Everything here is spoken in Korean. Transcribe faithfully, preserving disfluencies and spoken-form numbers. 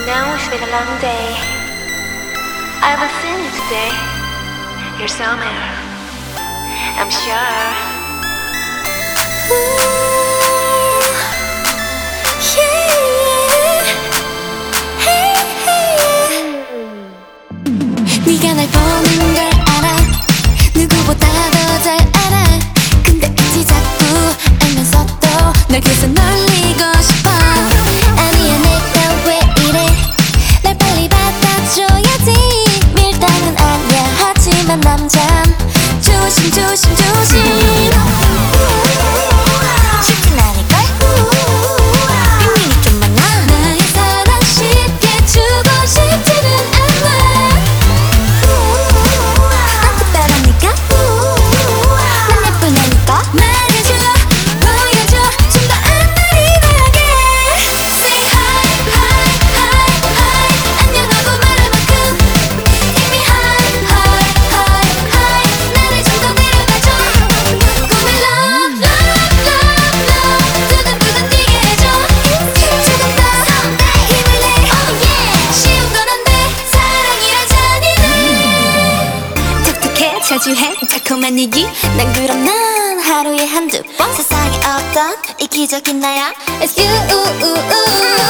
know it's been a long day. I will see you today. You're somewhere, I'm sure. Ooh, yeah. Hey, hey. 네가 날 보는 걸 알아. 누구보다 더 잘 알아. 근데 굳이 자꾸 알면서도 날 계속 놀리고 싶어. 아니야 내가 왜 이래. 날 빨리 받아줘야지. 밀당은 아니야 하지만 남잔 조심 조심 조심. 쉽진 않을걸. 빈민이 좀 많아. 나의 사랑 쉽게 주고 싶지는 않아. 아프다라니까. 난 예쁘다니까. 말해줘 보여줘 좀 더 안달이 나게. Say hi hi hi hi. 안녕하고 말할 만큼 이미 hi hi hi hi. 나를 좀 더 내려가줘. 꿈을 love love love love. 두근두근 뛰게 해줘. 조금 더 힘을 내. Oh yeah. 쉬운 건 안 돼. 사랑이란 잔인해. 톡톡해 자주 해 달콤한 얘기. 난 그럼 난 하루에 한두 번. 세상에 없던 이기적인 나야. It's you.